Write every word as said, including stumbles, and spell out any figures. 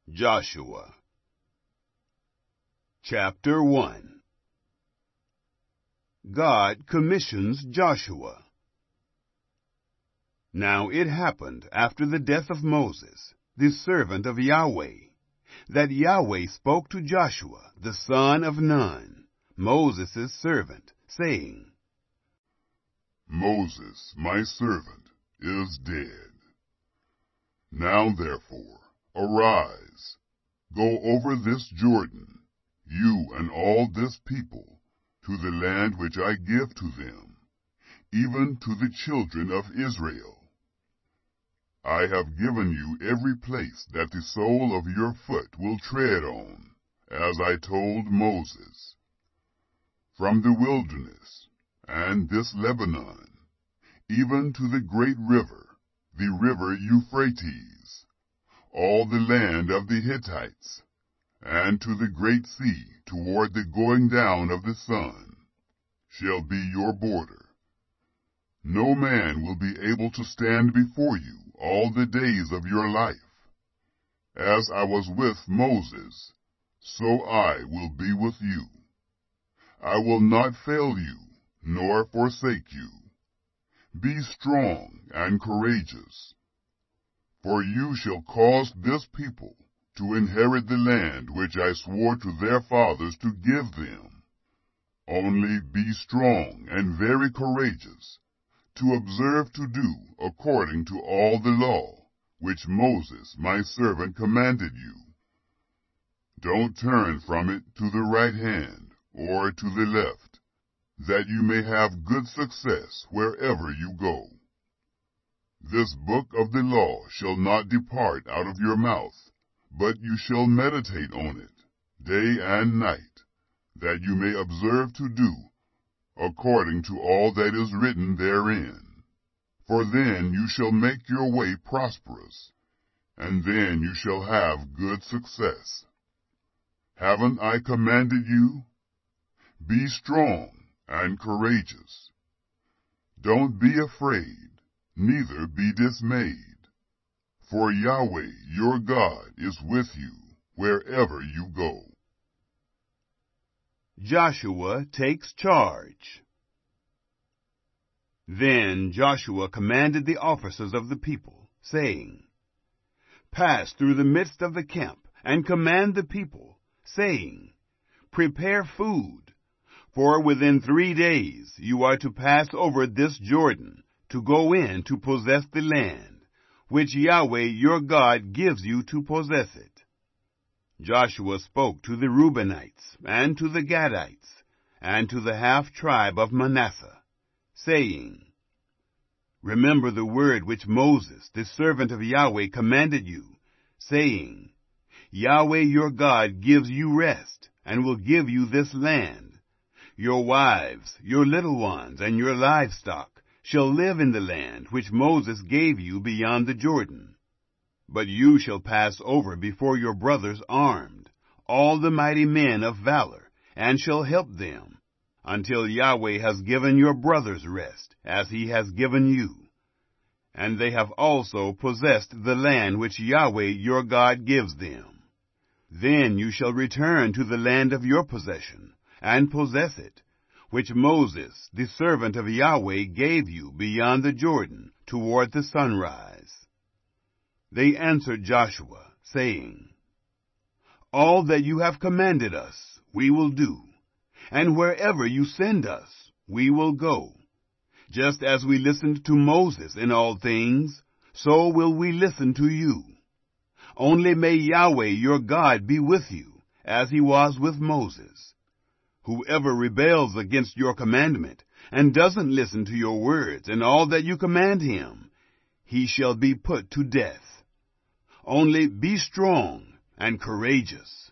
Joshua Chapter one. God commissions Joshua. Now it happened after the death of Moses, the servant of Yahweh, that Yahweh spoke to Joshua, the son of Nun, Moses' servant, saying, Moses, my servant, is dead. Now therefore, arise, go over this Jordan, you and all this people, to the land which I give to them, even to the children of Israel. I have given you every place that the sole of your foot will tread on, as I told Moses. From the wilderness, and this Lebanon, even to the great river, the river Euphrates, all the land of the Hittites, and to the great sea toward the going down of the sun, shall be your border. No man will be able to stand before you all the days of your life. As I was with Moses, so I will be with you. I will not fail you, nor forsake you. Be strong and courageous, for you shall cause this people to inherit the land which I swore to their fathers to give them. Only be strong and very courageous, to observe to do according to all the law which Moses my servant commanded you. Don't turn from it to the right hand or to the left, that you may have good success wherever you go. This book of the law shall not depart out of your mouth, but you shall meditate on it day and night, that you may observe to do according to all that is written therein. For then you shall make your way prosperous, and then you shall have good success. Haven't I commanded you? Be strong and courageous. Don't be afraid, neither be dismayed, for Yahweh your God is with you wherever you go. Joshua takes charge. Then Joshua commanded the officers of the people, saying, Pass through the midst of the camp, and command the people, saying, Prepare food, for within three days you are to pass over this Jordan, to go in to possess the land, which Yahweh your God gives you to possess it. Joshua spoke to the Reubenites, and to the Gadites, and to the half-tribe of Manasseh, saying, Remember the word which Moses, the servant of Yahweh, commanded you, saying, Yahweh your God gives you rest, and will give you this land. Your wives, your little ones, and your livestock shall live in the land which Moses gave you beyond the Jordan. But you shall pass over before your brothers armed, all the mighty men of valor, and shall help them, until Yahweh has given your brothers rest, as he has given you. And they have also possessed the land which Yahweh your God gives them. Then you shall return to the land of your possession, and possess it, which Moses, the servant of Yahweh, gave you beyond the Jordan, toward the sunrise. They answered Joshua, saying, All that you have commanded us we will do, and wherever you send us we will go. Just as we listened to Moses in all things, so will we listen to you. Only may Yahweh your God be with you, as he was with Moses. Whoever rebels against your commandment, and doesn't listen to your words and all that you command him, he shall be put to death. Only be strong and courageous.